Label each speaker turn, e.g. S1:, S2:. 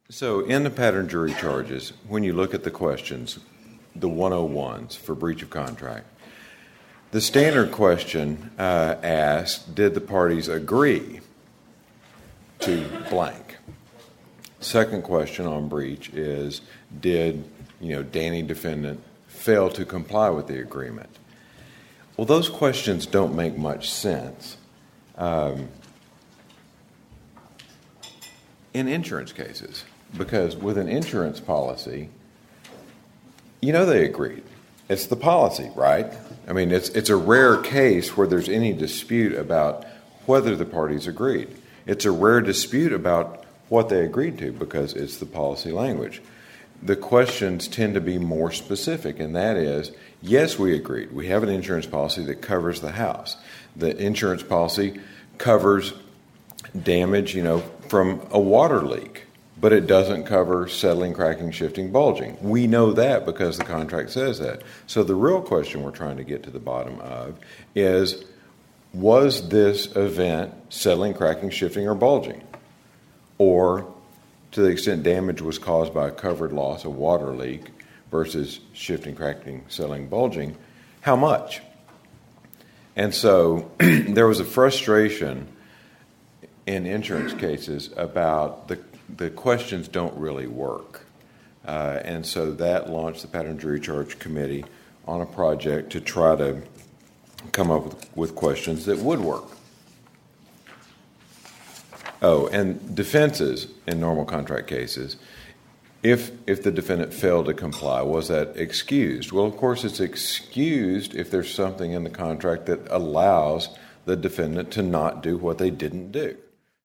S1: So in the pattern jury charges, when you look at the questions, the 101s for breach of contract, the standard question asks, did the parties agree to blank? Second question on breach is, did Danny defendant fail to comply with the agreement? Well, those questions don't make much sense in insurance cases, because with an insurance policy, they agreed. It's the policy, right? I mean, it's a rare case where there's any dispute about whether the parties agreed. It's a rare dispute about what they agreed to because it's the policy language. The questions tend to be more specific, and that is, yes, we agreed. We have an insurance policy that covers the house. The insurance policy covers damage, from a water leak, but it doesn't cover settling, cracking, shifting, bulging. We know that because the contract says that. So the real question we're trying to get to the bottom of is, was this event settling, cracking, shifting, or bulging? Or, to the extent damage was caused by a covered loss, a water leak, versus shifting, cracking, settling, bulging, how much? And so there was a frustration in insurance cases about the questions don't really work. And so that launched the Pattern Jury Charge Committee on a project to try to come up with questions that would work. Oh, and defenses in normal contract cases, if the defendant failed to comply, was that excused? Well, of course, it's excused if there's something in the contract that allows the defendant to not do what they didn't do.